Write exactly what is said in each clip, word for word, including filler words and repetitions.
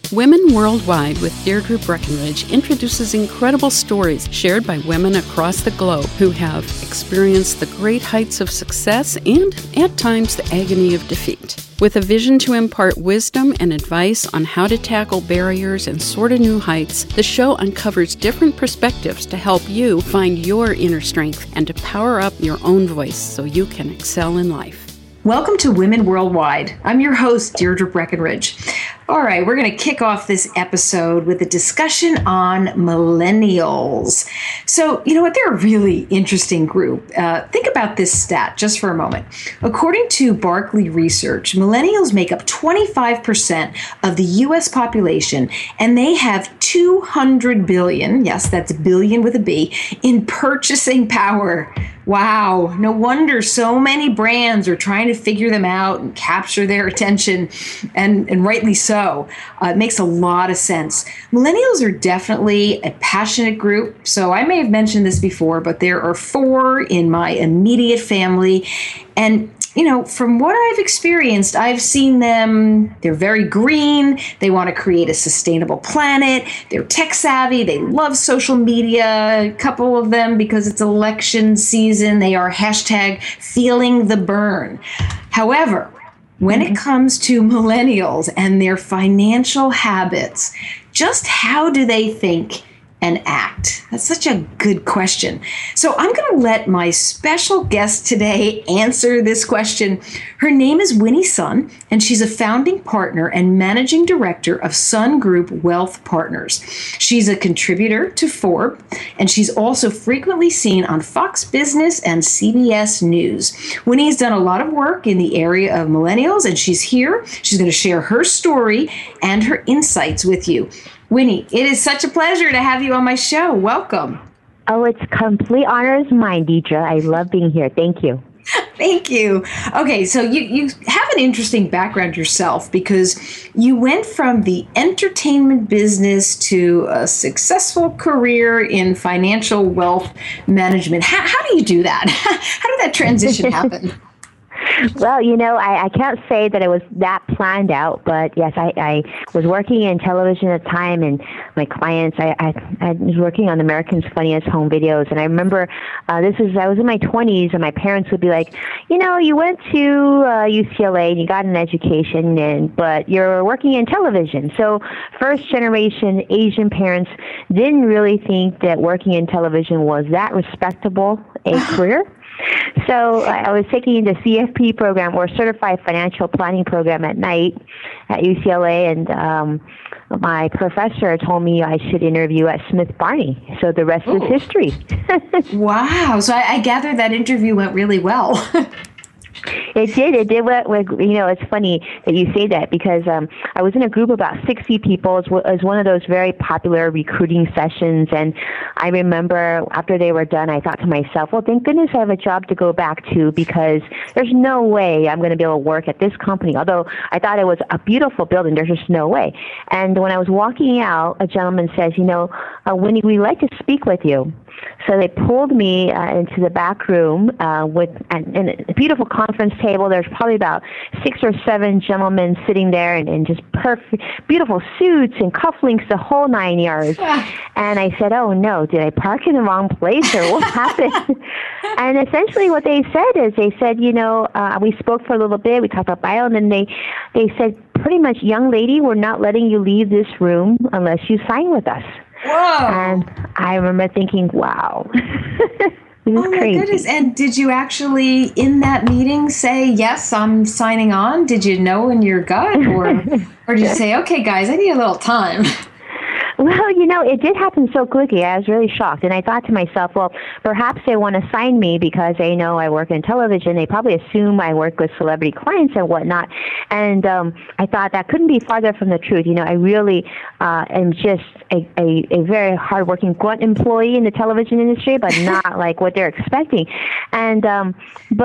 Women Worldwide with Deirdre Breckenridge introduces incredible stories shared by women across the globe who have experienced the great heights of success and, at times, the agony of defeat. With a vision to impart wisdom and advice on how to tackle barriers and soar to new heights, the show uncovers different perspectives to help you find your inner strength and to power up your own voice so you can excel in life. Welcome to Women Worldwide. I'm your host, Deirdre Breckenridge. All right, we're going to kick off this episode with a discussion on millennials. So, you know what? They're a really interesting group. Uh, think about this stat just for a moment. According to Barclay Research, millennials make up twenty-five percent of the U S population, and they have two hundred billion, yes, that's billion with a B, in purchasing power. Wow, no wonder so many brands are trying to figure them out and capture their attention, and, and rightly so. Uh, it makes a lot of sense. Millennials are definitely a passionate group. So I may have mentioned this before, but there are four in my immediate family. And you know, from what I've experienced, I've seen them, they're very green, they want to create a sustainable planet, they're tech savvy, they love social media, a couple of them, because it's election season, they are hashtag feeling the burn. However, when it comes to millennials and their financial habits, just how do they think and act? That's such a good question. So I'm going to let my special guest today answer this question. Her name is Winnie Sun, and she's a founding partner and managing director of Sun Group Wealth Partners. She's a contributor to Forbes, and she's also frequently seen on Fox Business and C B S News. Winnie's done a lot of work in the area of millennials, and she's here. She's going to share her story and her insights with you. Winnie, it is such a pleasure to have you on my show. Welcome. Oh, it's complete honor is mine, Deidre. I love being here. Thank you. Thank you. Okay, so you, you have an interesting background yourself, because you went from the entertainment business to a successful career in financial wealth management. How, how do you do that? How did that transition happen? Well, you know, I, I can't say that it was that planned out, but yes, I, I was working in television at the time, and my clients, I, I, I was working on America's Funniest Home Videos, and I remember uh, this is, I was in my twenties, and my parents would be like, you know, you went to uh, U C L A and you got an education, and but you're working in television. So first generation Asian parents didn't really think that working in television was that respectable a career. So I was taking the C F P program, or Certified Financial Planning program, at night at U C L A, and um, my professor told me I should interview at Smith Barney. So the rest Ooh. is history. Wow. So I, I gather that interview went really well. It did. It did. What, what, you know, it's funny that you say that, because um, I was in a group of about sixty people. It was, it was one of those very popular recruiting sessions. And I remember after they were done, I thought to myself, well, thank goodness I have a job to go back to, because there's no way I'm going to be able to work at this company. Although I thought it was a beautiful building, there's just no way. And when I was walking out, a gentleman says, you know, uh, Winnie, we'd like to speak with you. So they pulled me uh, into the back room uh, with an, an, a beautiful conference table. There's probably about six or seven gentlemen sitting there, and, and just perfect, beautiful suits and cufflinks, the whole nine yards. And I said, oh, no, did I park in the wrong place, or what happened? And essentially what they said is, they said, you know, uh, we spoke for a little bit. We talked about bio, and then they, they said, pretty much, young lady, we're not letting you leave this room unless you sign with us. Whoa. And I remember thinking, wow. This is oh my crazy. goodness. And did you actually, in that meeting, say, yes, I'm signing on? Did you know in your gut? Or, or did you say, okay, guys, I need a little time? Well, you know, it did happen so quickly. I was really shocked. And I thought to myself, well, perhaps they want to sign me because they know I work in television. They probably assume I work with celebrity clients and whatnot. And um, I thought that couldn't be farther from the truth. You know, I really uh, am just a, a, a very hardworking grunt employee in the television industry, but not like what they're expecting. And um, but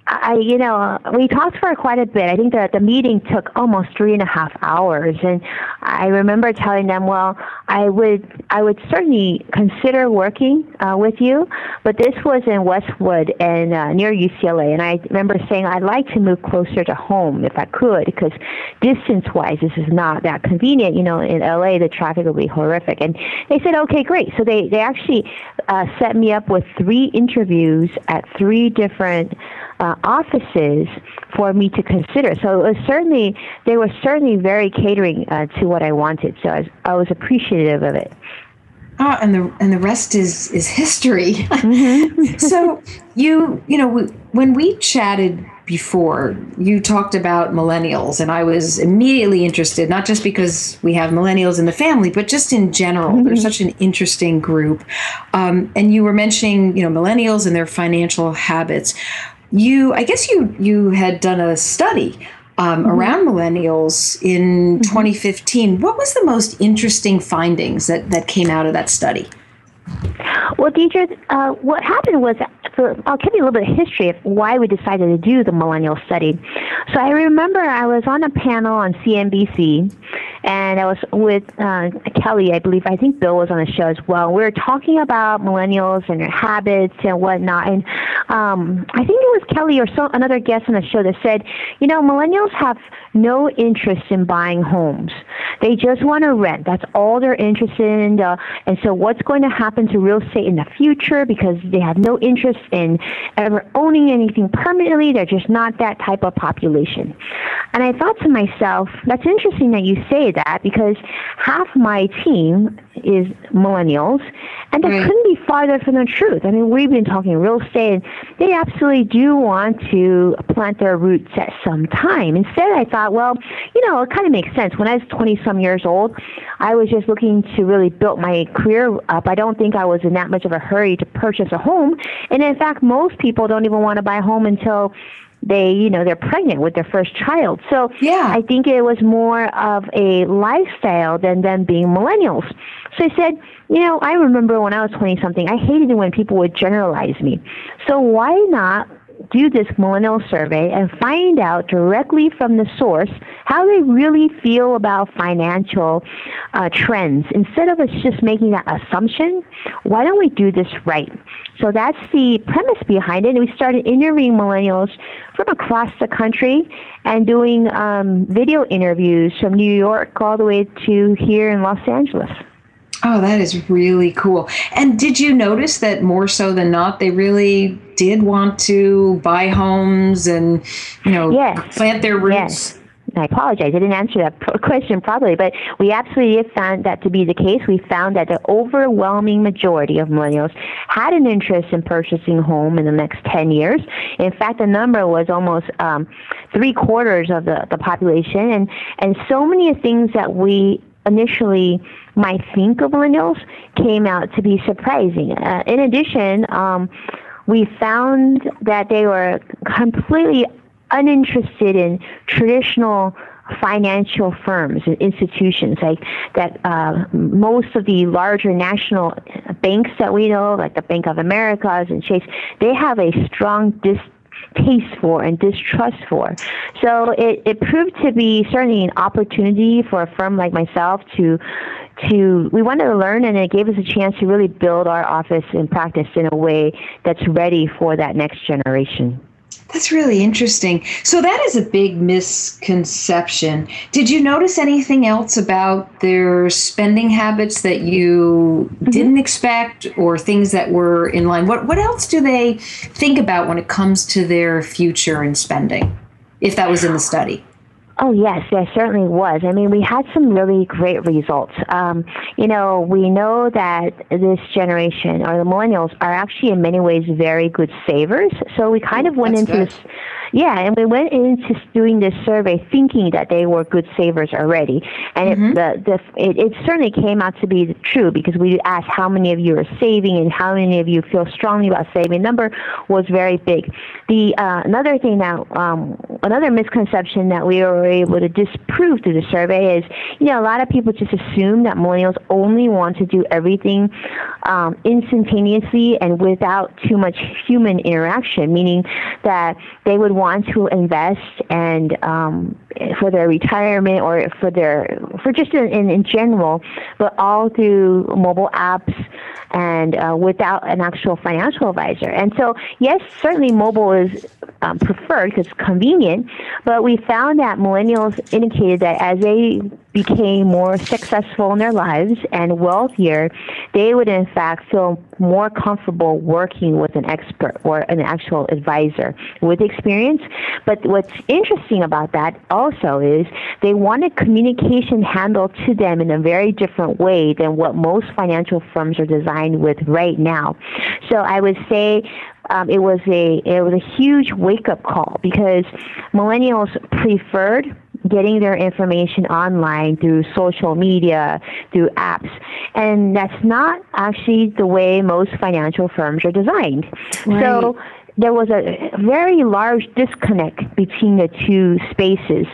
I, you know, we talked for quite a bit. I think that the meeting took almost three and a half hours, and I remember telling them, "Well, I would, I would certainly consider working uh, with you, but this was in Westwood and uh, near U C L A." And I remember saying, "I'd like to move closer to home if I could, because distance-wise, this is not that convenient. You know, in L A, the traffic will be horrific." And they said, "Okay, great." So they they actually uh, set me up with three interviews at three different Uh, offices for me to consider. So it was certainly, they were certainly very catering uh, to what I wanted. So I was, I was appreciative of it. Oh, and the and the rest is is history. Mm-hmm. So you you know we, when we chatted before, you talked about millennials, and I was immediately interested, not just because we have millennials in the family, but just in general. Mm-hmm. They're such an interesting group. Um, and you were mentioning, you know, millennials and their financial habits. You, I guess you you had done a study um, mm-hmm. around millennials in mm-hmm. twenty fifteen. What was the most interesting findings that, that came out of that study? Well, Deidre, uh, what happened was, for, I'll give you a little bit of history of why we decided to do the millennial study. So I remember I was on a panel on C N B C, and I was with uh, Kelly, I believe. I think Bill was on the show as well. We were talking about millennials and their habits and whatnot. And um, I think it was Kelly or so, another guest on the show that said, you know, millennials have no interest in buying homes. They just want to rent. That's all they're interested in. Uh, and so what's going to happen to real estate in the future, because they have no interest in ever owning anything permanently. They're just not that type of population. And I thought to myself, that's interesting that you say that, because half my team is millennials, and that right. couldn't be farther from the truth. I mean, we've been talking real estate, and they absolutely do want to plant their roots at some time. Instead, I thought, well, you know, it kind of makes sense. When I was twenty-some years old, I was just looking to really build my career up. I don't think I was in that much of a hurry to purchase a home. And in fact, most people don't even want to buy a home until they, you know, they're pregnant with their first child. So yeah. I think it was more of a lifestyle than them being millennials. So I said, you know, I remember when I was twenty-something, I hated it when people would generalize me. So why not do this millennial survey and find out directly from the source how they really feel about financial uh, trends. Instead of us just making that assumption, why don't we do this right? So that's the premise behind it. And we started interviewing millennials from across the country and doing um, video interviews from New York all the way to here in Los Angeles. Oh, that is really cool. And did you notice that more so than not, they really did want to buy homes and, you know, yes. plant their roots? Yes. I apologize. I didn't answer that question properly, but we absolutely found that to be the case. We found that the overwhelming majority of millennials had an interest in purchasing a home in the next ten years. In fact, the number was almost um, three quarters of the, the population. And, and so many things that we initially might think of millennials came out to be surprising. Uh, in addition, um, we found that they were completely uninterested in traditional financial firms and institutions, like that uh, most of the larger national banks that we know, like the Bank of America and Chase, they have a strong distaste for and distrust for. So it, it proved to be certainly an opportunity for a firm like myself to to we wanted to learn, and it gave us a chance to really build our office and practice in a way that's ready for that next generation. That's really interesting. So that is a big misconception. Did you notice anything else about their spending habits that you mm-hmm. didn't expect, or things that were in line? What what else do they think about when it comes to their future and spending, if that was in the study? Oh, yes, there certainly was. I mean, we had some really great results. Um, you know, we know that this generation, or the millennials, are actually in many ways very good savers. So we kind of went That's into good. this, yeah, and we went into doing this survey thinking that they were good savers already. And mm-hmm. it, the, the, it, it certainly came out to be true, because we asked how many of you are saving and how many of you feel strongly about saving. The number was very big. The uh, another thing that, um, another misconception that we were were able to disprove through the survey is, you know, a lot of people just assume that millennials only want to do everything um, instantaneously and without too much human interaction, meaning that they would want to invest and um, for their retirement or for their for just in, in general, but all through mobile apps and uh, without an actual financial advisor. And so, yes, certainly mobile is um, preferred because it's convenient, but we found that millennials indicated that as they became more successful in their lives and wealthier, they would in fact feel more comfortable working with an expert or an actual advisor with experience. But what's interesting about that also is they wanted communication handled to them in a very different way than what most financial firms are designed with right now. So I would say Um, it was a it was a huge wake-up call because millennials preferred getting their information online through social media, through apps, and that's not actually the way most financial firms are designed. Right. So there was a very large disconnect between the two spaces.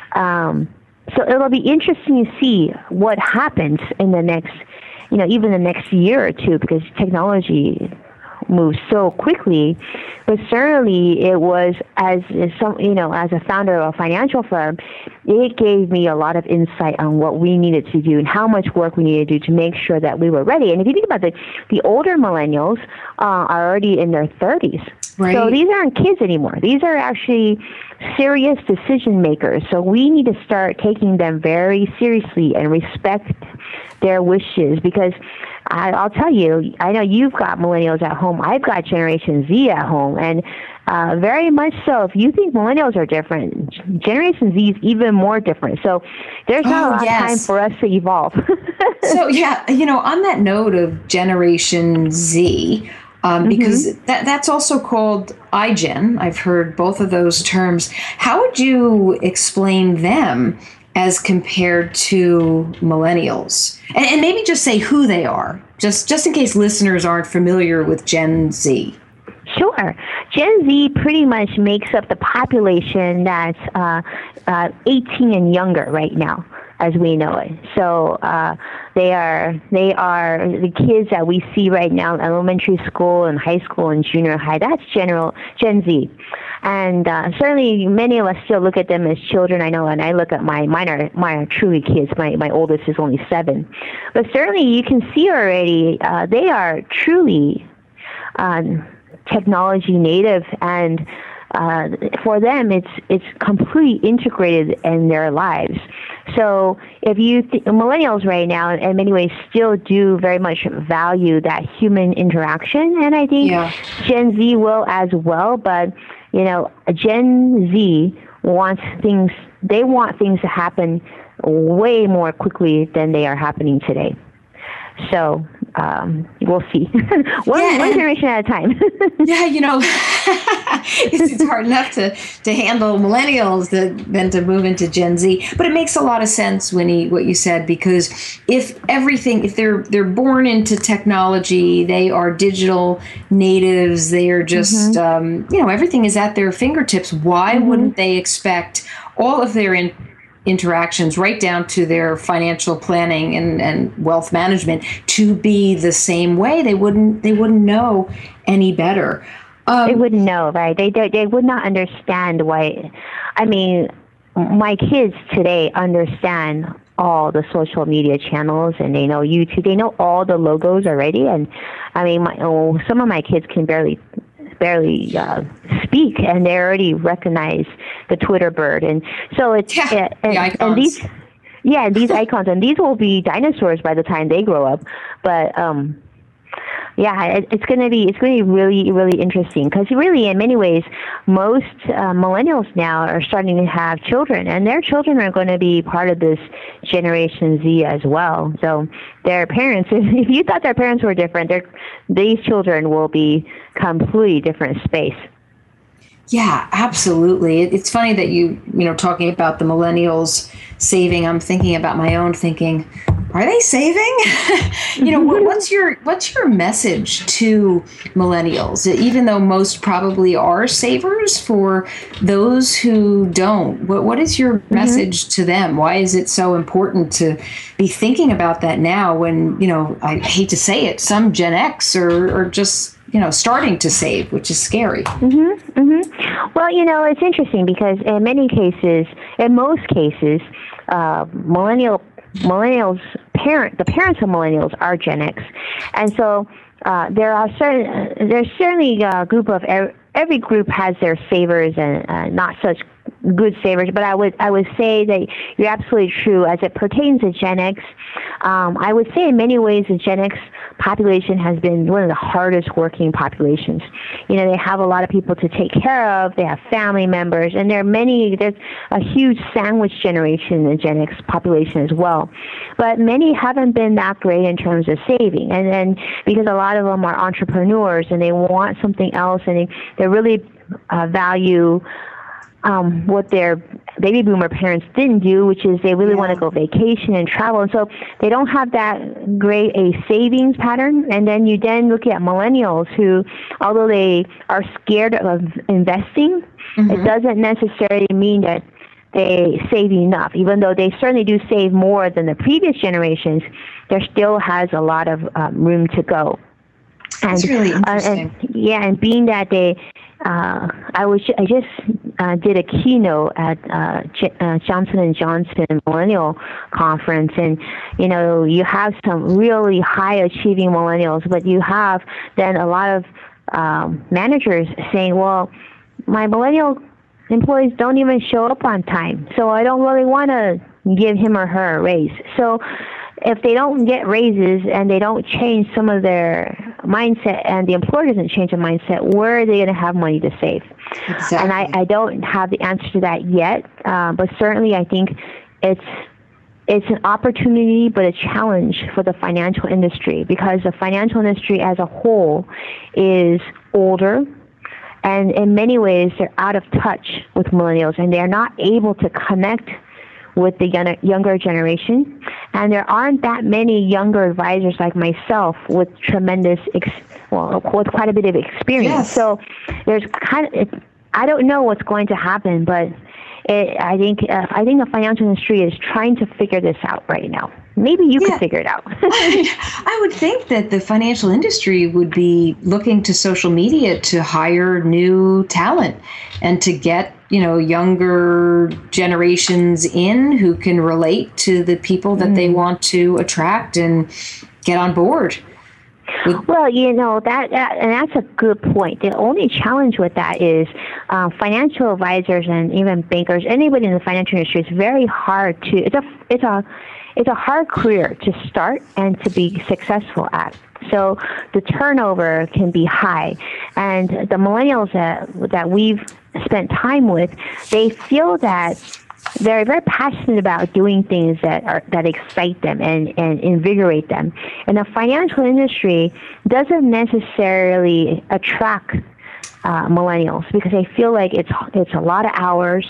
Um, so it'll be interesting to see what happens in the next, you know, even the next year or two, because technology moves so quickly. But certainly it was, as some, you know, as a founder of a financial firm, it gave me a lot of insight on what we needed to do and how much work we needed to do to make sure that we were ready. And if you think about the the older millennials uh, are already in their thirties. Right. So these aren't kids anymore. These are actually serious decision makers. So we need to start taking them very seriously and respect their wishes, because I, I'll tell you, I know you've got millennials at home. I've got Generation Z at home, and uh, very much so. If you think millennials are different, Generation Z is even more different. So there's not oh, a lot yes. of time for us to evolve. So, yeah, you know, on that note of Generation Z, um, because mm-hmm. that that's also called iGen. I've heard both of those terms. How would you explain them as compared to millennials? And, and maybe just say who they are, just, just in case listeners aren't familiar with Gen Z. Sure. Gen Z pretty much makes up the population that's uh, uh, eighteen and younger right now, as we know it. So uh, they are they are the kids that we see right now in elementary school and high school and junior high. That's general Gen Z. And uh, certainly many of us still look at them as children. I know, and I look at my, mine are, mine are truly kids. My, my oldest is only seven. But certainly you can see already uh, they are truly um, technology native, and uh, for them it's it's completely integrated in their lives. So if you th- millennials right now, in many ways, still do very much value that human interaction, and I think yeah. Gen Z will as well. But you know, Gen Z wants things. They want things to happen way more quickly than they are happening today. So um, we'll see. one, yeah, one generation at a time. Yeah, you know, it's, it's hard enough to, to handle millennials that, than to move into Gen Z. But it makes a lot of sense, Winnie, what you said, because if everything, if they're they're born into technology, they are digital natives, they are just, mm-hmm. um, you know, everything is at their fingertips. Why mm-hmm. wouldn't they expect all of their in, interactions right down to their financial planning and, and wealth management to be the same way? They wouldn't they wouldn't know any better. Um, they wouldn't know, right? They, they they would not understand why. I mean, my kids today understand all the social media channels, and they know YouTube. They know all the logos already. And I mean, my, oh, some of my kids can barely barely uh, speak, and they already recognize the Twitter bird. And so it's yeah, uh, and, the and these yeah these icons, and these will be dinosaurs by the time they grow up. But um yeah it, it's going to be it's going to be really really interesting, because really in many ways most uh, millennials now are starting to have children, and their children are going to be part of this Generation Z as well. So their parents, if you thought their parents were different, their these children will be completely different space. Yeah, absolutely. It's funny that you, you know, talking about the millennials saving, I'm thinking about my own thinking, are they saving? you know, what, what's your what's your message to millennials? Even though most probably are savers, for those who don't, what what is your mm-hmm. message to them? Why is it so important to be thinking about that now? When, you know, I hate to say it, some Gen X are, are just, you know, starting to save, which is scary. Mm-hmm, mm-hmm. Well, you know, it's interesting because in many cases, in most cases, uh, millennial millennials parent the parents of millennials are Gen X, and so uh, there are certain there's certainly a group of every, every group has their savers and uh, not such good savers, but I would I would say that you're absolutely true as it pertains to Gen X. Um, I would say in many ways the Gen X population has been one of the hardest working populations. You know, they have a lot of people to take care of, they have family members, and there are many, there's a huge sandwich generation in the Gen X population as well. But many haven't been that great in terms of saving, and then because a lot of them are entrepreneurs and they want something else, and they, they really uh, value Um, what their baby boomer parents didn't do, which is they really yeah. want to go vacation and travel. And so they don't have that great a savings pattern. And then you then look at millennials who, although they are scared of investing, mm-hmm. it doesn't necessarily mean that they save enough. Even though they certainly do save more than the previous generations, there still has a lot of um, room to go. And, That's really interesting. Uh, and, yeah, and being that they, uh, I was I just uh, did a keynote at uh, J- uh, Johnson and Johnson Millennial Conference, and you know you have some really high achieving millennials, but you have then a lot of um, managers saying, "Well, my millennial employees don't even show up on time, so I don't really want to give him or her a raise." So if they don't get raises and they don't change some of their mindset, and the employer doesn't change the mindset, where are they going to have money to save? Exactly. And I, I don't have the answer to that yet, uh, but certainly I think it's it's an opportunity but a challenge for the financial industry, because the financial industry as a whole is older, and in many ways they're out of touch with millennials, and they're not able to connect with the younger generation, and there aren't that many younger advisors like myself with tremendous, ex- well, with quite a bit of experience. Yes. So there's kind of, it, I don't know what's going to happen, but it, I think uh, I think the financial industry is trying to figure this out right now. Maybe you yeah. could figure it out. I would think that the financial industry would be looking to social media to hire new talent and to get, you know, younger generations in who can relate to the people that mm. they want to attract and get on board. With- well, you know, that, that and that's a good point. The only challenge with that is uh, financial advisors and even bankers, anybody in the financial industry, is very hard to, it's a, it's a, It's a hard career to start and to be successful at. So the turnover can be high. And the millennials that, that we've spent time with, they feel that they're very passionate about doing things that are that excite them and, and invigorate them. And the financial industry doesn't necessarily attract uh, millennials because they feel like it's it's a lot of hours.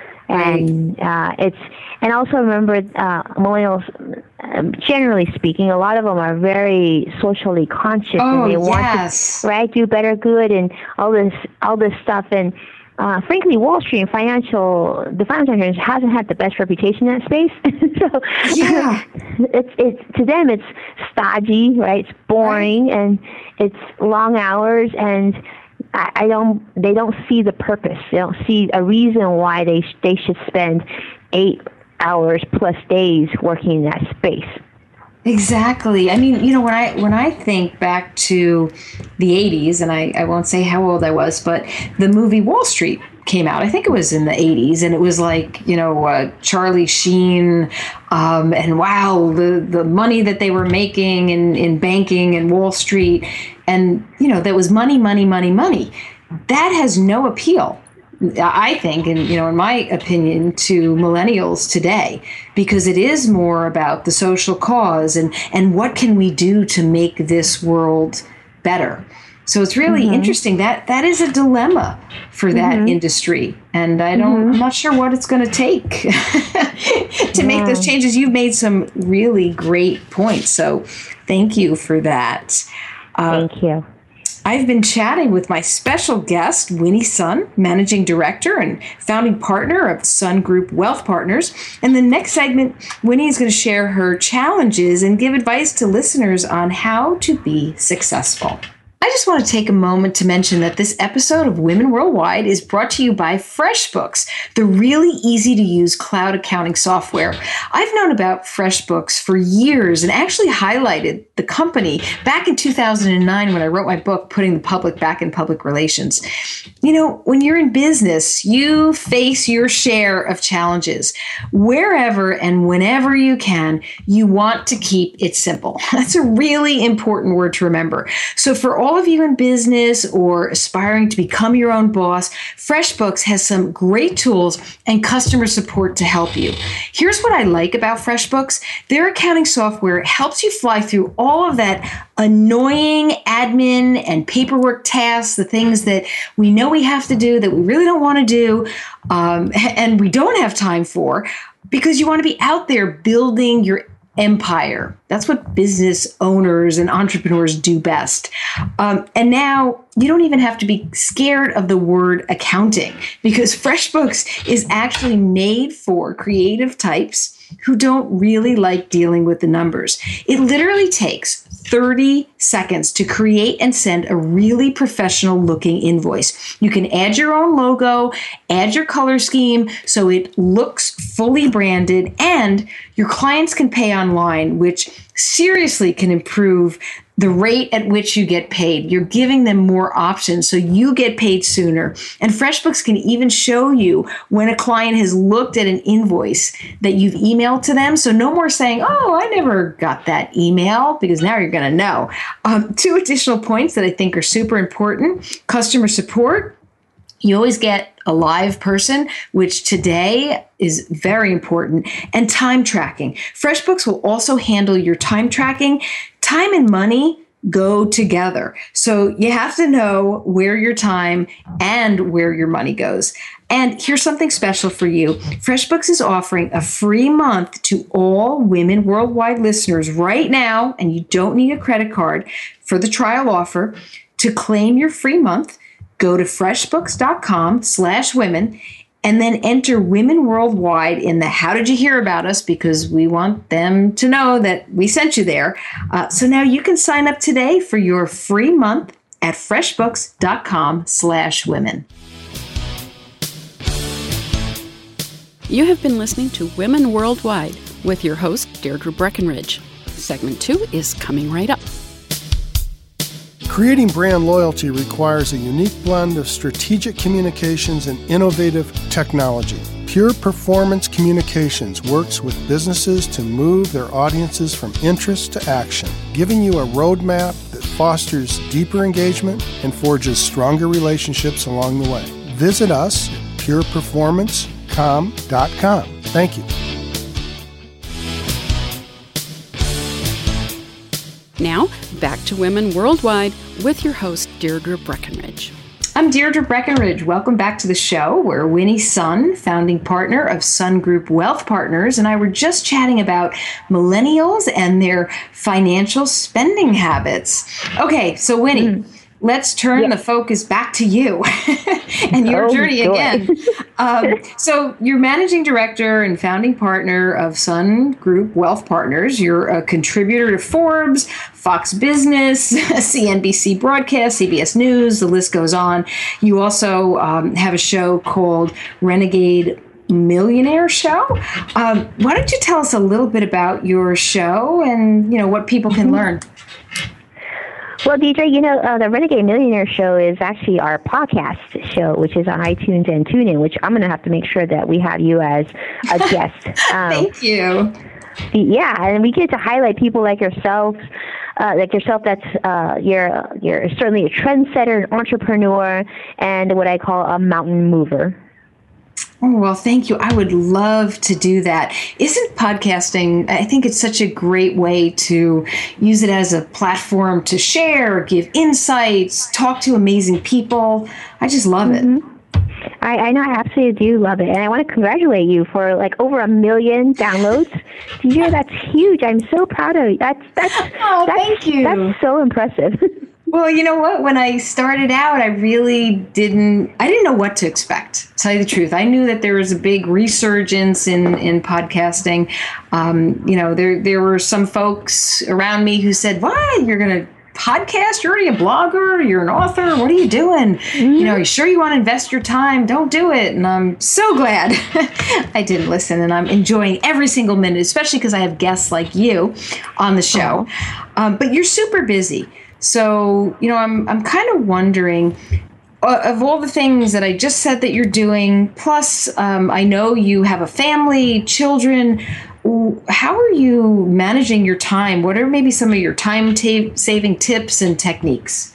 And uh, it's and also remember, uh, millennials, um, generally speaking, a lot of them are very socially conscious, oh, and they want yes. to right do better, good, and all this all this stuff. And uh, frankly, Wall Street and financial the financial industry hasn't had the best reputation in that space. so yeah, it's it's to them it's stodgy, right? It's boring, right. and it's long hours and. I don't. They don't see the purpose. They don't see a reason why they sh- they should spend eight hours plus days working in that space. Exactly. I mean, you know, when I when I think back to the eighties, and I, I won't say how old I was, but the movie Wall Street came out. I think it was in the eighties, and it was like, you know, uh, Charlie Sheen, um, and wow, the the money that they were making in, in banking and Wall Street, and you know, that was money, money, money, money. That has no appeal, I think, and you know, in my opinion, to millennials today, because it is more about the social cause and and what can we do to make this world better. So it's really mm-hmm. interesting. That that is a dilemma for that mm-hmm. industry. And I don't, mm-hmm. I'm not sure what it's going to take to yeah. make those changes. You've made some really great points. So thank you for that. Uh, thank you. I've been chatting with my special guest, Winnie Sun, Managing Director and founding partner of Sun Group Wealth Partners. In the next segment, Winnie is going to share her challenges and give advice to listeners on how to be successful. I just want to take a moment to mention that this episode of Women Worldwide is brought to you by FreshBooks, the really easy-to-use cloud accounting software. I've known about FreshBooks for years and actually highlighted the company back in two thousand nine when I wrote my book, Putting the Public Back in Public Relations. You know, when you're in business, you face your share of challenges. Wherever and whenever you can, you want to keep it simple. That's a really important word to remember. So for all of you in business or aspiring to become your own boss, FreshBooks has some great tools and customer support to help you. Here's what I like about FreshBooks. Their accounting software helps you fly through all of that annoying admin and paperwork tasks, the things that we know we have to do that we really don't want to do um, and we don't have time for, because you want to be out there building your empire. That's what business owners and entrepreneurs do best. Um, and now you don't even have to be scared of the word accounting, because FreshBooks is actually made for creative types who don't really like dealing with the numbers. It literally takes thirty seconds to create and send a really professional looking invoice. You can add your own logo, add your color scheme so it looks fully branded, and your clients can pay online, which seriously can improve the rate at which you get paid. You're giving them more options so you get paid sooner. And FreshBooks can even show you when a client has looked at an invoice that you've emailed to them. So no more saying, oh, I never got that email, because now you're going to know. Um, two additional points that I think are super important. Customer support. You always get a live person, which today is very important, and time tracking. FreshBooks will also handle your time tracking. Time and money go together. So you have to know where your time and where your money goes. And here's something special for you. FreshBooks is offering a free month to all Women Worldwide listeners right now, and you don't need a credit card for the trial offer. To claim your free month, go to freshbooks.com slash women and then enter Women Worldwide in the How Did You Hear About Us, because we want them to know that we sent you there. Uh, so now you can sign up today for your free month at freshbooks.com slash women. You have been listening to Women Worldwide with your host, Deirdre Breckenridge. Segment two is coming right up. Creating brand loyalty requires a unique blend of strategic communications and innovative technology. Pure Performance Communications works with businesses to move their audiences from interest to action, giving you a roadmap that fosters deeper engagement and forges stronger relationships along the way. Visit us at pure performance com dot com. Thank you. Now, back to Women Worldwide with your host, Deirdre Breckenridge. I'm Deirdre Breckenridge. Welcome back to the show, where Winnie Sun, founding partner of Sun Group Wealth Partners, and I were just chatting about millennials and their financial spending habits. Okay, so Winnie, mm. let's turn yep. the focus back to you and your oh, journey joy. again. um, so you're managing director and founding partner of Sun Group Wealth Partners. You're a contributor to Forbes, Fox Business, C N B C Broadcast, C B S News, the list goes on. You also um, have a show called Renegade Millionaire Show. Um, why don't you tell us a little bit about your show and, you know, what people can learn? Well, Deirdre, you know, uh, the Renegade Millionaire Show is actually our podcast show, which is on iTunes and TuneIn, which I'm going to have to make sure that we have you as a guest. Um, Thank you. Yeah, and we get to highlight people like yourself, uh, like yourself. That's uh, you're you're certainly a trendsetter, an entrepreneur, and what I call a mountain mover. Oh, well, thank you. I would love to do that. Isn't podcasting, I think it's such a great way to use it as a platform to share, give insights, talk to amazing people. I just love mm-hmm. it. I, I know, I absolutely do love it. And I want to congratulate you for like over a million downloads. Do you hear? That's huge. I'm so proud of you. That's, that's, oh, that's, thank you. That's so impressive. Well, you know what? When I started out, I really didn't, I didn't know what to expect, to tell you the truth. I knew that there was a big resurgence in, in podcasting. Um, you know, there, there were some folks around me who said, what, you're going to podcast? You're already a blogger. You're an author. What are you doing? Mm-hmm. You know, are you sure you want to invest your time? Don't do it. And I'm so glad I didn't listen. And I'm enjoying every single minute, especially because I have guests like you on the show. Oh. Um, but you're super busy. So, you know, I'm I'm kind of wondering, uh, of all the things that I just said that you're doing, plus um, I know you have a family, children, how are you managing your time? What are maybe some of your time-saving tips and techniques?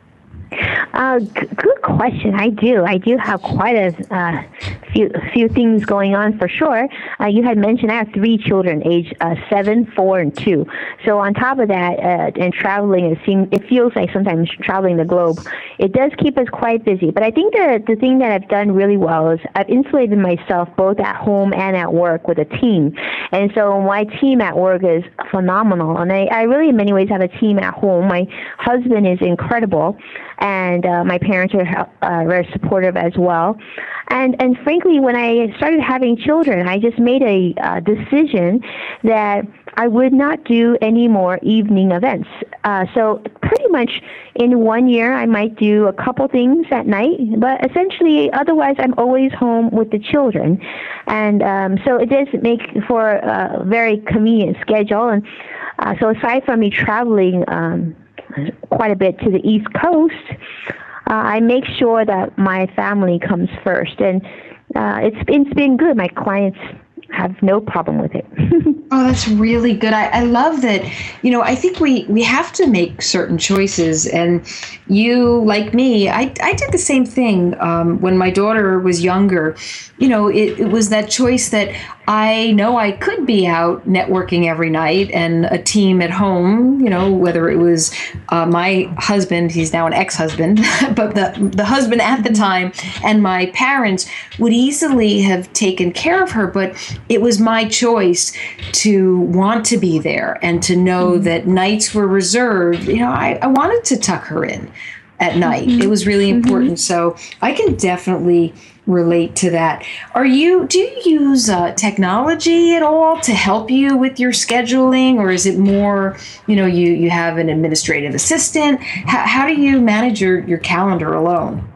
Uh, g- good question. I do. I do have quite a uh, few few things going on for sure. Uh, you had mentioned I have three children, age uh, seven, four, and two. So on top of that, uh, and traveling, it seems it feels like sometimes traveling the globe, it does keep us quite busy. But I think the the thing that I've done really well is I've insulated myself both at home and at work with a team. And so my team at work is phenomenal, and I, I really in many ways have a team at home. My husband is incredible. And uh, my parents are uh, very supportive as well. And and frankly, when I started having children, I just made a uh, decision that I would not do any more evening events. Uh, so pretty much in one year, I might do a couple things at night, but essentially, otherwise, I'm always home with the children. And um, so it does make for a very convenient schedule. And uh, so aside from me traveling, um, quite a bit to the East Coast, uh, I make sure that my family comes first. And uh, it's, it's been good. My clients have no problem with it. Oh, that's really good. I, I love that. You know, I think we, we have to make certain choices. And you, like me, I, I did the same thing um, when my daughter was younger. You know, it, it was that choice that I know I could be out networking every night and a team at home, you know, whether it was uh, my husband, he's now an ex-husband, but the, the husband at the time and my parents would easily have taken care of her. But it was my choice to want to be there and to know mm-hmm. that nights were reserved. You know, I, I wanted to tuck her in at night. Mm-hmm. It was really important. Mm-hmm. So I can definitely relate to that. Are you, do you use uh, technology at all to help you with your scheduling, or is it more, you know, you, you have an administrative assistant? How, how do you manage your, your calendar alone?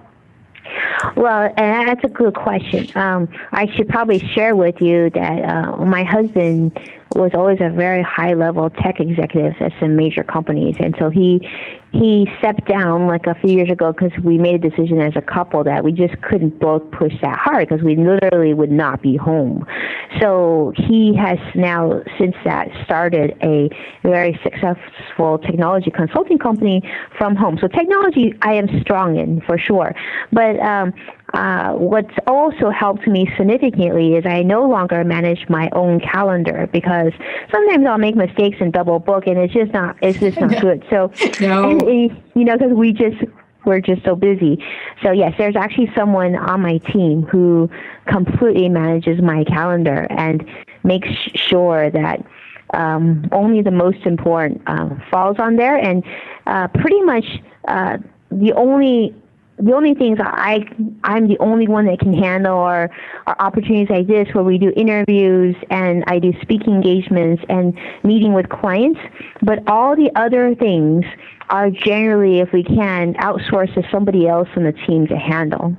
Well, and that's a good question. Um, I should probably share with you that uh, my husband was always a very high-level tech executive at some major companies, and so he he stepped down like a few years ago because we made a decision as a couple that we just couldn't both push that hard because we literally would not be home. So he has now, since that, started a very successful technology consulting company from home. So technology I am strong in, for sure. But um, uh, what's also helped me significantly is I no longer manage my own calendar because sometimes I'll make mistakes and double book, and it's just not, it's just not good. So, no. and, and, you know, because we just, we're just so busy. So yes, there's actually someone on my team who completely manages my calendar and makes sure that um, only the most important uh, falls on there, and uh, pretty much uh, the only the only things I I'm the only one that can handle are, are opportunities like this where we do interviews and I do speaking engagements and meeting with clients. But all the other things are generally, if we can, outsourced to somebody else in the team to handle.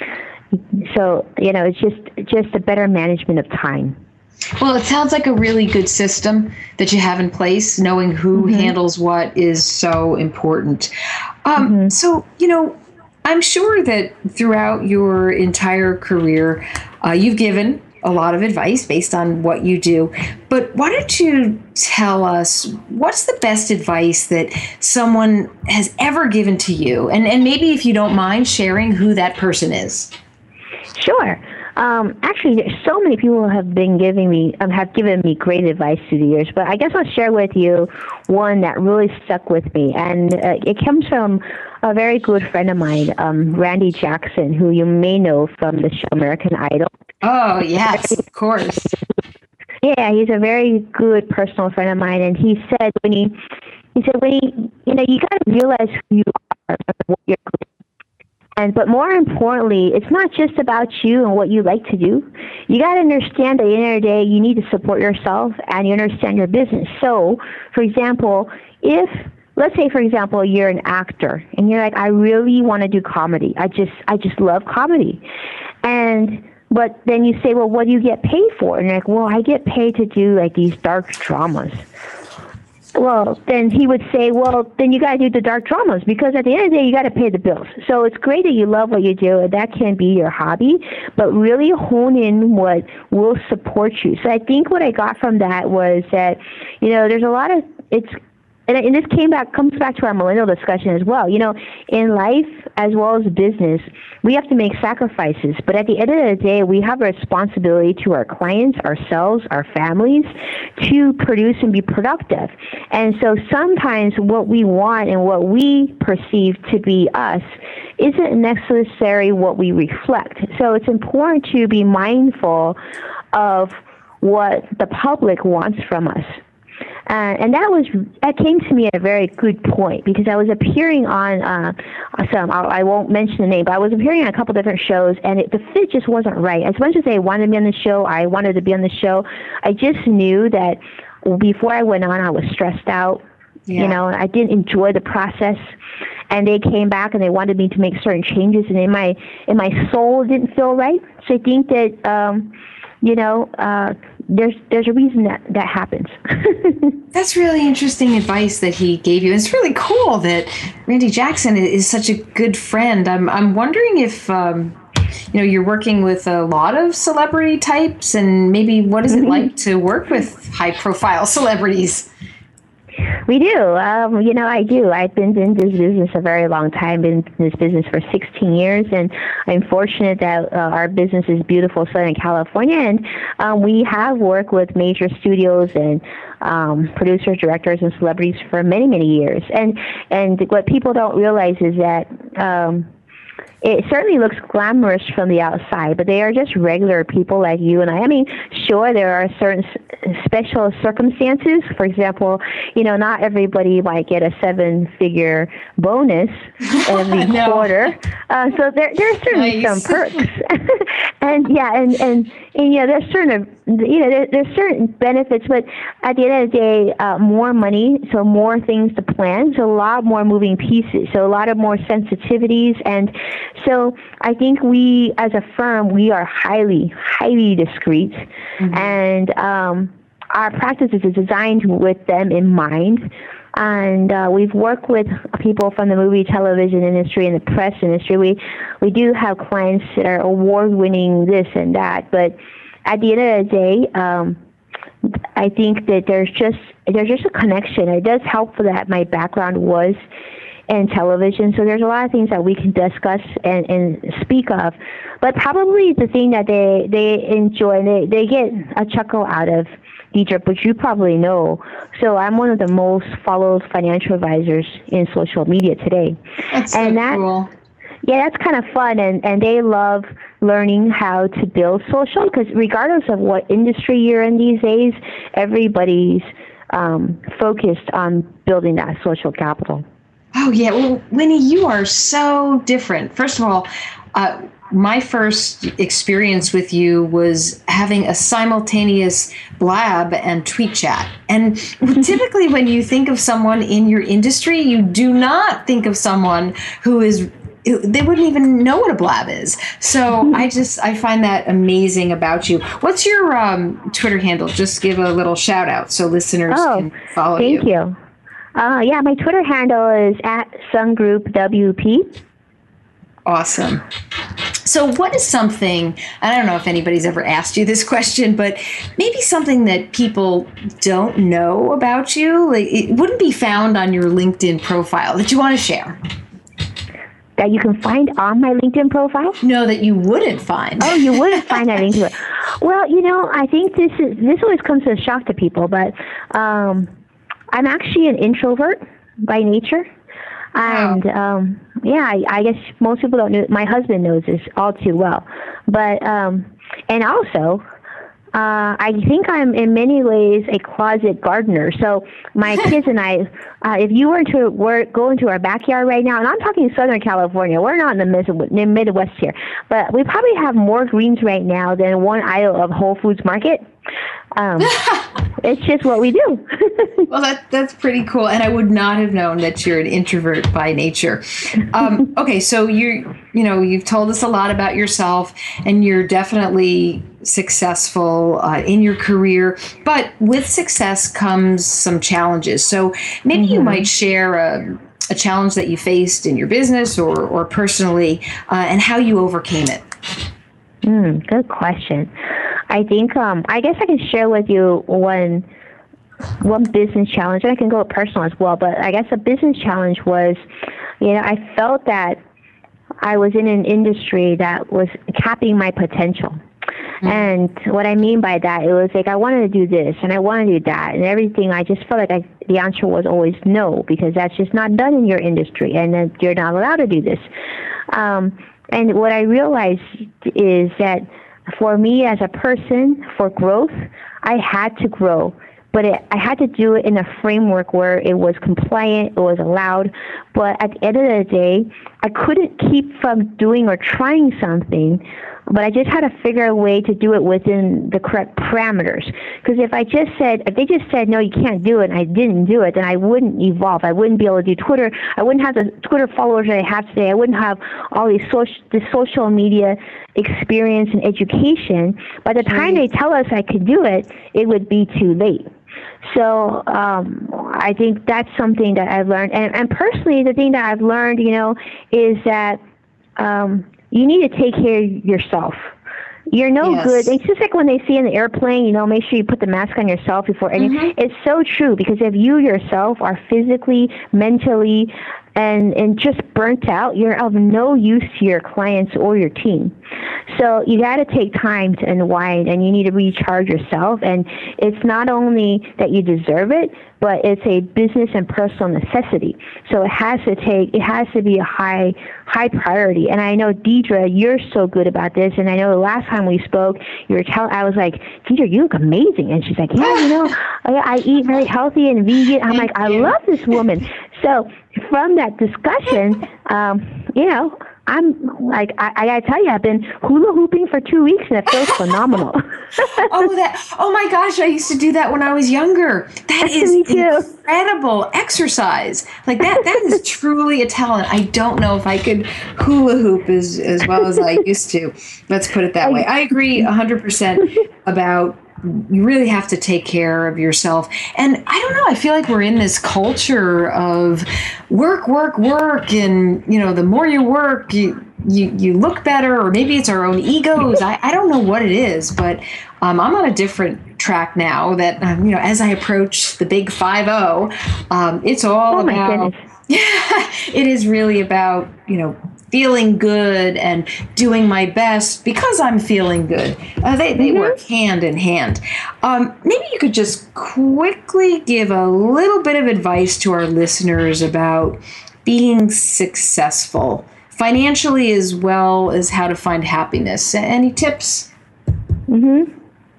So, you know, it's just just a better management of time. Well, it sounds like a really good system that you have in place. Knowing who mm-hmm. handles what is so important. Um, mm-hmm. So, you know, I'm sure that throughout your entire career, uh, you've given a lot of advice based on what you do. But why don't you tell us what's the best advice that someone has ever given to you? And, and maybe if you don't mind sharing who that person is. Sure. Um, actually, there's so many people have been giving me, um, have given me great advice through the years, but I guess I'll share with you one that really stuck with me, and uh, it comes from a very good friend of mine, um, Randy Jackson, who you may know from the show American Idol. Oh, yes, of course. Yeah, he's a very good personal friend of mine, and he said when he, he said when he, you know, you got to realize who you are, what you're good at. And but more importantly, it's not just about you and what you like to do. You got to understand that at the end of the day, you need to support yourself and you understand your business. So, for example, if let's say, for example, you're an actor and you're like, I really want to do comedy. I just, I just love comedy, and but then you say, well, what do you get paid for? And you're like, well, I get paid to do like these dark dramas. Well, then he would say, well, then you got to do the dark dramas because at the end of the day, you got to pay the bills. So it's great that you love what you do, and that can be your hobby, but really hone in what will support you. So I think what I got from that was that, you know, there's a lot of, it's, and, and this came back, comes back to our millennial discussion as well. You know, in life as well as business, we have to make sacrifices. But at the end of the day, we have a responsibility to our clients, ourselves, our families, to produce and be productive. And so sometimes what we want and what we perceive to be us isn't necessarily what we reflect. So it's important to be mindful of what the public wants from us. Uh, and that was that came to me at a very good point because I was appearing on uh, some I, I won't mention the name, but I was appearing on a couple different shows, and it, the fit just wasn't right. As much as they wanted me on the show, I wanted to be on the show. I just knew that before I went on, I was stressed out. Yeah. You know, and I didn't enjoy the process. And they came back and they wanted me to make certain changes, and in my in my soul, it didn't feel right. So I think that um, you know. Uh, There's there's a reason that that happens. That's really interesting advice that he gave you. It's really cool that Randy Jackson is such a good friend. I'm I'm wondering if um, you know you're working with a lot of celebrity types, and maybe what is it like to work with high profile celebrities? We do. Um, you know, I do. I've been in this business a very long time, been in this business for sixteen years, and I'm fortunate that uh, our business is beautiful Southern California, and um, we have worked with major studios and um, producers, directors, and celebrities for many, many years. And, and what people don't realize is that um, it certainly looks glamorous from the outside, but they are just regular people like you and I. I mean, sure, there are certain special circumstances. For example, you know, not everybody might get a seven-figure bonus every no. quarter. Uh, so there, there are certainly nice. some perks. and yeah, and, and, and yeah, there's certain, you know, there, there's certain benefits, but at the end of the day, uh, more money, so more things to plan, so a lot more moving pieces, so a lot of more sensitivities. And so I think we, as a firm, we are highly, highly discreet, mm-hmm. and um, our practices is designed with them in mind. And uh, we've worked with people from the movie, television industry, and the press industry. We we do have clients that are award-winning this and that, but at the end of the day, um, I think that there's just there's just a connection. It does help for that my background was in television, so there's a lot of things that we can discuss and, and speak of. But probably the thing that they, they enjoy, and they, they get a chuckle out of, Deidre, which you probably know. So I'm one of the most followed financial advisors in social media today. That's and so that, cool. Yeah, that's kind of fun, and, and they love learning how to build social, because regardless of what industry you're in these days, everybody's um, focused on building that social capital. Oh, yeah. Well, Winnie, you are so different. First of all, uh, my first experience with you was having a simultaneous blab and tweet chat. And typically when you think of someone in your industry, you do not think of someone who is, they wouldn't even know what a blab is. So I just, I find that amazing about you. What's your um, Twitter handle? Just give a little shout out so listeners oh, can follow thank you. Thank you. Uh, yeah, my Twitter handle is at Sungroup W P. Awesome. So what is something, I don't know if anybody's ever asked you this question, but maybe something that people don't know about you, like it wouldn't be found on your LinkedIn profile that you want to share? that you can find on my LinkedIn profile? No, that you wouldn't find. Oh, you wouldn't find that LinkedIn. Well, you know, I think this is this always comes as a shock to people, but um, I'm actually an introvert by nature. And, wow. um, yeah, I, I guess most people don't know. My husband knows this all too well. But, um, and also, uh, I think I'm in many ways a closet gardener. So my kids and I, uh, if you were to work, go into our backyard right now, and I'm talking Southern California, we're not in the Midwest, Midwest here, but we probably have more greens right now than one aisle of Whole Foods Market. Um, it's just what we do. Well, that that's pretty cool, and I would not have known that you're an introvert by nature. Um, okay, so you you know you've told us a lot about yourself, and you're definitely successful uh, in your career. But with success comes some challenges. So maybe mm-hmm. you might share a, a challenge that you faced in your business or or personally, uh, and how you overcame it. Mm, good question. I think um, I guess I can share with you one one business challenge, and I can go personal as well. But I guess a business challenge was, you know, I felt that I was in an industry that was capping my potential. Mm-hmm. And what I mean by that, it was like I wanted to do this and I wanted to do that, and everything. I just felt like I, the answer was always no, because that's just not done in your industry, and that you're not allowed to do this. Um, and what I realized is that for me as a person, for growth, I had to grow, but it, I had to do it in a framework where it was compliant, it was allowed. But at the end of the day, I couldn't keep from doing or trying something, but I just had to figure a way to do it within the correct parameters. Because if I just said, if they just said, no, you can't do it, and I didn't do it, then I wouldn't evolve. I wouldn't be able to do Twitter. I wouldn't have the Twitter followers that I have today. I wouldn't have all these social, the social media experience and education. By the time they tell us I could do it, it would be too late. So um, I think that's something that I've learned. And, and personally, the thing that I've learned, you know, is that um, you need to take care of yourself. You're no yes. good. It's just like when they see in the airplane, you know, make sure you put the mask on yourself before anything. Mm-hmm. It's so true, because if you yourself are physically, mentally, and and just burnt out, you're of no use to your clients or your team. So you got to take time to unwind, and you need to recharge yourself. And it's not only that you deserve it, but it's a business and personal necessity. So it has to take, it has to be a high, high priority. And I know, Deidre, you're so good about this. And I know the last time we spoke, you were telling, I was like, Deidre, you look amazing. And she's like, yeah, you know, I, I eat very healthy and vegan. I'm like, I love this woman. So from that discussion, um, you know, I'm like, I, I gotta tell you, I've been hula hooping for two weeks and it feels phenomenal. oh, that! Oh my gosh, I used to do that when I was younger. That is incredible exercise. Like that, that is truly a talent. I don't know if I could hula hoop as as well as I used to. Let's put it that way. I agree one hundred percent about. You really have to take care of yourself. And I don't know, I feel like we're in this culture of work, work, work. And, you know, the more you work, you you, you look better, or maybe it's our own egos. I, I don't know what it is, but um, I'm on a different track now that, um, you know, as I approach the big five oh, um, it's all oh about, yeah, it is really about, you know, feeling good and doing my best because I'm feeling good. Uh, they they mm-hmm. work hand in hand. Um, maybe you could just quickly give a little bit of advice to our listeners about being successful financially, as well as how to find happiness. Any tips? Mm-hmm.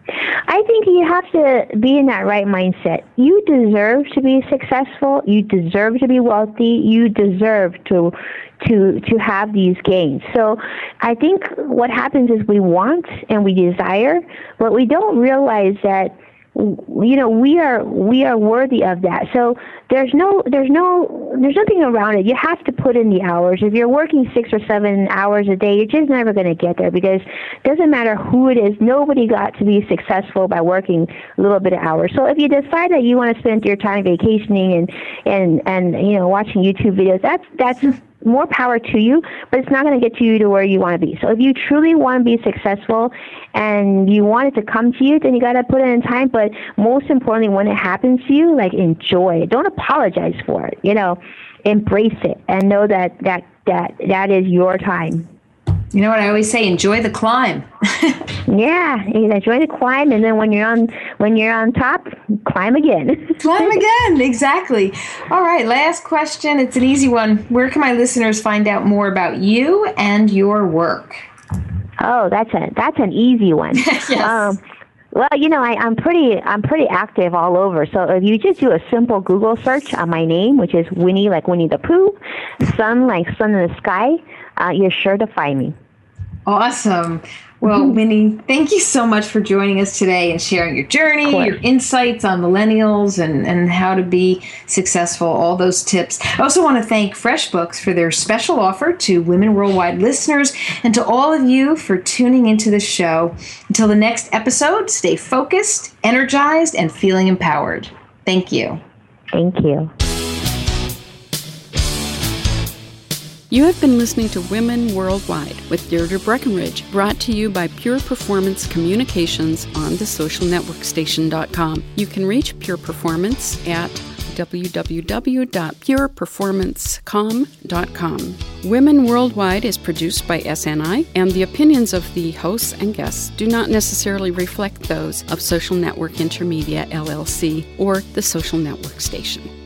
I think you have to be in that right mindset. You deserve to be successful. You deserve to be wealthy. You deserve to to to have these gains. So I think what happens is we want and we desire, but we don't realize that, you know, we are we are worthy of that. So there's no there's no there's nothing around it. You have to put in the hours. If you're working six or seven hours a day, you're just never going to get there, because it doesn't matter who it is. Nobody got to be successful by working a little bit of hours. So if you decide that you want to spend your time vacationing and and and you know watching YouTube videos, that's that's more power to you, but it's not going to get you to where you want to be. So if you truly want to be successful and you want it to come to you, then you got to put it in time. But most importantly, when it happens to you, like, enjoy it. Don't apologize for it. You know, embrace it and know that that that that is your time. You know what I always say? Enjoy the climb. Yeah, enjoy the climb, and then when you're on when you're on top, climb again. Climb again, exactly. All right, last question. It's an easy one. Where can my listeners find out more about you and your work? Oh, that's a that's an easy one. Yes. Um, well, you know, I, I'm pretty I'm pretty active all over. So if you just do a simple Google search on my name, which is Winnie, like Winnie the Pooh, sun like sun in the sky, uh, you're sure to find me. Awesome. Well, Winnie, thank you so much for joining us today and sharing your journey, your insights on millennials and, and how to be successful, all those tips. I also want to thank FreshBooks for their special offer to Women Worldwide listeners and to all of you for tuning into the show. Until the next episode, stay focused, energized, and feeling empowered. Thank you. Thank you. You have been listening to Women Worldwide with Deirdre Breckenridge, brought to you by Pure Performance Communications on the social network station dot com. You can reach Pure Performance at w w w dot pure performance com dot com. Women Worldwide is produced by S N I, and the opinions of the hosts and guests do not necessarily reflect those of Social Network Intermedia, L L C, or the Social Network Station.